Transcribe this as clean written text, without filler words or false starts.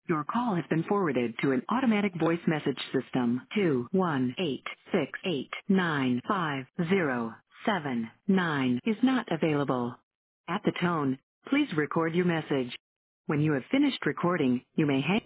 Your call has been forwarded to an automatic voice message system. 21868950779 is not available. At the tone, please record your message. When you have finished recording, you may hang